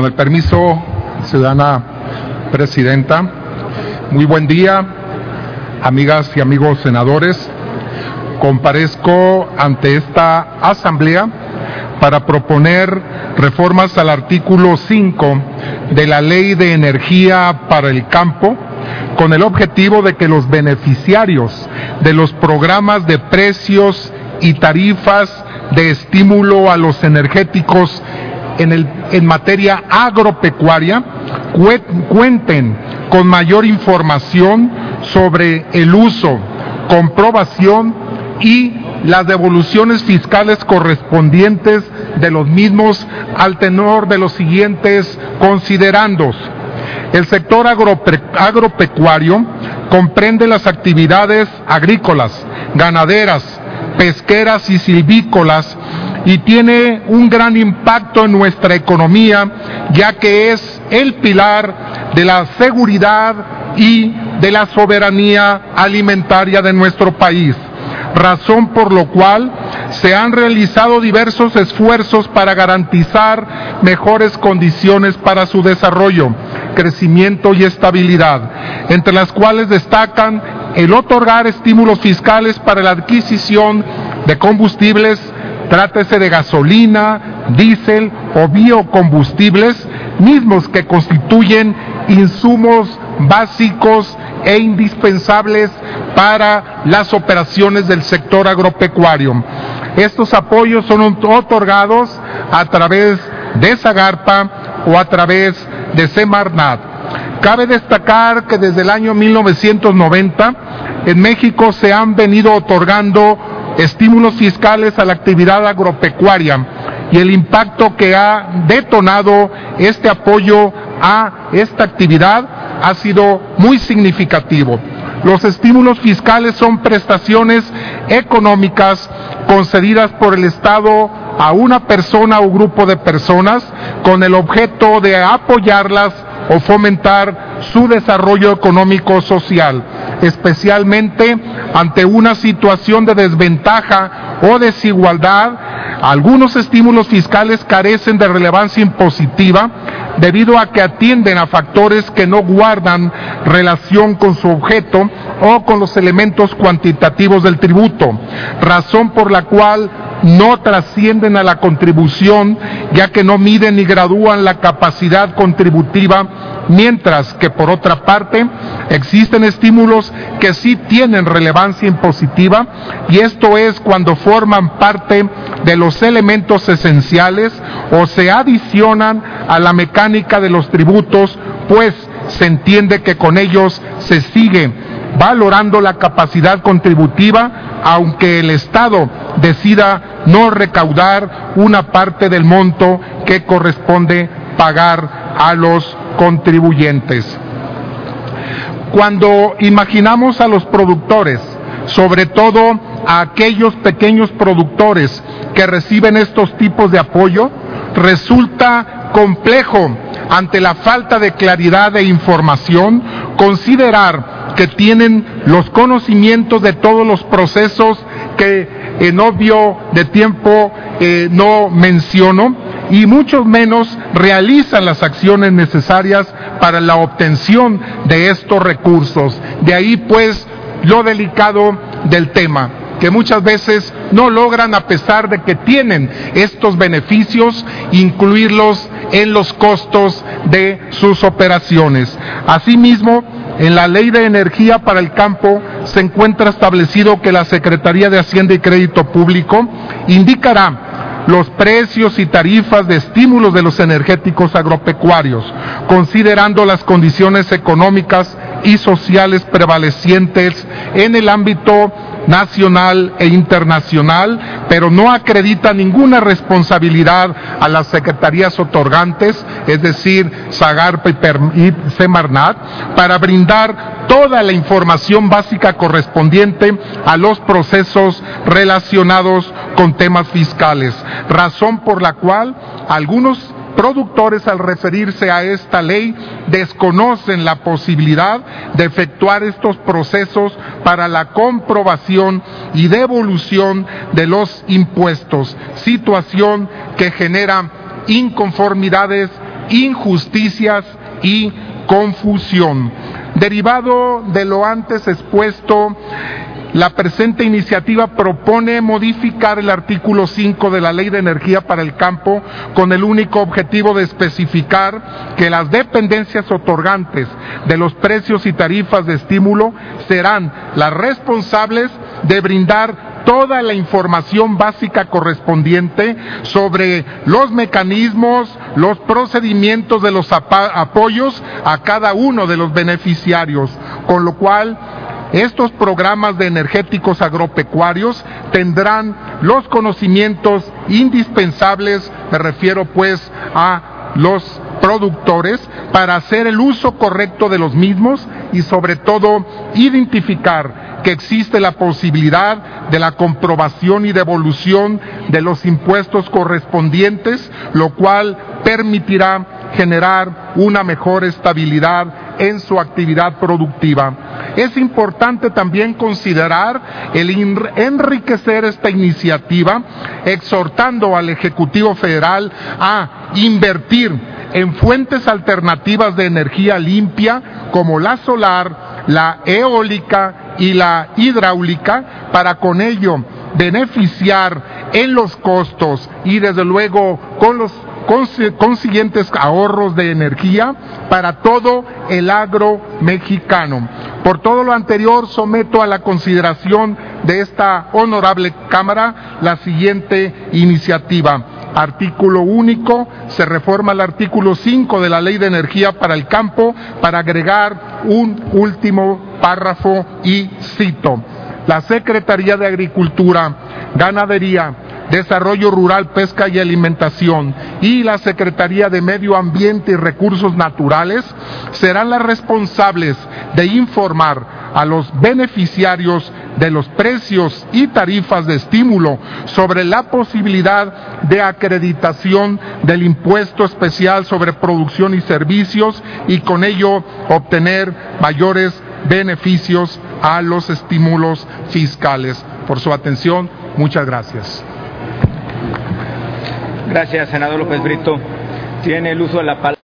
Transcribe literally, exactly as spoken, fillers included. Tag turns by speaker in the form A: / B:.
A: Con el permiso, ciudadana presidenta, muy buen día, amigas y amigos senadores. Comparezco ante esta asamblea para proponer reformas al artículo cinco de la Ley de Energía para el Campo, con el objetivo de que los beneficiarios de los programas de precios y tarifas de estímulo a los energéticos en, el, en materia agropecuaria cuenten con mayor información sobre el uso, comprobación y las devoluciones fiscales correspondientes de los mismos al tenor de los siguientes considerandos. El sector agrope agropecuario comprende las actividades agrícolas, ganaderas, pesqueras y silvícolas y tiene un gran impacto en nuestra economía, ya que es el pilar de la seguridad y de la soberanía alimentaria de nuestro país, razón por lo cual se han realizado diversos esfuerzos para garantizar mejores condiciones para su desarrollo, crecimiento y estabilidad, entre las cuales destacan el otorgar estímulos fiscales para la adquisición de combustibles, trátese de gasolina, diésel o biocombustibles, mismos que constituyen insumos básicos e indispensables para las operaciones del sector agropecuario. Estos apoyos son otorgados a través de Zagarpa o a través de Semarnat. Cabe destacar que desde el año mil novecientos noventa en México se han venido otorgando estímulos fiscales a la actividad agropecuaria y el impacto que ha detonado este apoyo a esta actividad ha sido muy significativo. Los estímulos fiscales son prestaciones económicas concedidas por el Estado a una persona o grupo de personas con el objeto de apoyarlas o fomentar su desarrollo económico social, especialmente ante una situación de desventaja o desigualdad. Algunos estímulos fiscales carecen de relevancia impositiva debido a que atienden a factores que no guardan relación con su objeto o con los elementos cuantitativos del tributo, razón por la cual no trascienden a la contribución, ya que no miden ni gradúan la capacidad contributiva, mientras que por otra parte existen estímulos que sí tienen relevancia impositiva, y esto es cuando forman parte de los elementos esenciales o se adicionan a la mecánica de los tributos, pues se entiende que con ellos se sigue valorando la capacidad contributiva, aunque el Estado decida no recaudar una parte del monto que corresponde pagar a los contribuyentes. Cuando imaginamos a los productores, sobre todo a aquellos pequeños productores que reciben estos tipos de apoyo, resulta complejo, ante la falta de claridad e información, considerar que tienen los conocimientos de todos los procesos que en obvio de tiempo eh, no menciono, y mucho menos realizan las acciones necesarias para la obtención de estos recursos. De ahí pues lo delicado del tema, que muchas veces no logran, a pesar de que tienen estos beneficios, incluirlos en los costos de sus operaciones. Asimismo, en la Ley de Energía para el Campo se encuentra establecido que la Secretaría de Hacienda y Crédito Público indicará los precios y tarifas de estímulos de los energéticos agropecuarios, considerando las condiciones económicas y sociales prevalecientes en el ámbito nacional e internacional, pero no acredita ninguna responsabilidad a las secretarías otorgantes, es decir, Zagarpa y Semarnat, para brindar toda la información básica correspondiente a los procesos relacionados con temas fiscales, razón por la cual algunos productores, al referirse a esta ley, desconocen la posibilidad de efectuar estos procesos para la comprobación y devolución de los impuestos, situación que genera inconformidades injusticias y confusión. Derivado de lo antes expuesto, la presente iniciativa propone modificar el artículo cinco de la Ley de Energía para el Campo con el único objetivo de especificar que las dependencias otorgantes de los precios y tarifas de estímulo serán las responsables de brindar toda la información básica correspondiente sobre los mecanismos, los procedimientos de los apoyos a cada uno de los beneficiarios, con lo cual estos programas de energéticos agropecuarios tendrán los conocimientos indispensables, me refiero pues a los productores, para hacer el uso correcto de los mismos y sobre todo identificar que existe la posibilidad de la comprobación y devolución de los impuestos correspondientes, lo cual permitirá generar una mejor estabilidad en su actividad productiva. Es importante también considerar el enriquecer esta iniciativa, exhortando al Ejecutivo Federal a invertir en fuentes alternativas de energía limpia como la solar, la eólica y la hidráulica, para con ello beneficiar en los costos y desde luego con los consiguientes ahorros de energía para todo el agro mexicano. Por todo lo anterior, someto a la consideración de esta honorable Cámara la siguiente iniciativa. Artículo único, se reforma el artículo cinco de la Ley de Energía para el Campo para agregar un último párrafo y cito: la Secretaría de Agricultura, Ganadería, Desarrollo Rural, Pesca y Alimentación y la Secretaría de Medio Ambiente y Recursos Naturales serán las responsables de informar a los beneficiarios de los precios y tarifas de estímulo sobre la posibilidad de acreditación del impuesto especial sobre producción y servicios y con ello obtener mayores beneficios a los estímulos fiscales. Por su atención, muchas gracias.
B: Gracias, senador López Brito. Tiene el uso de la palabra.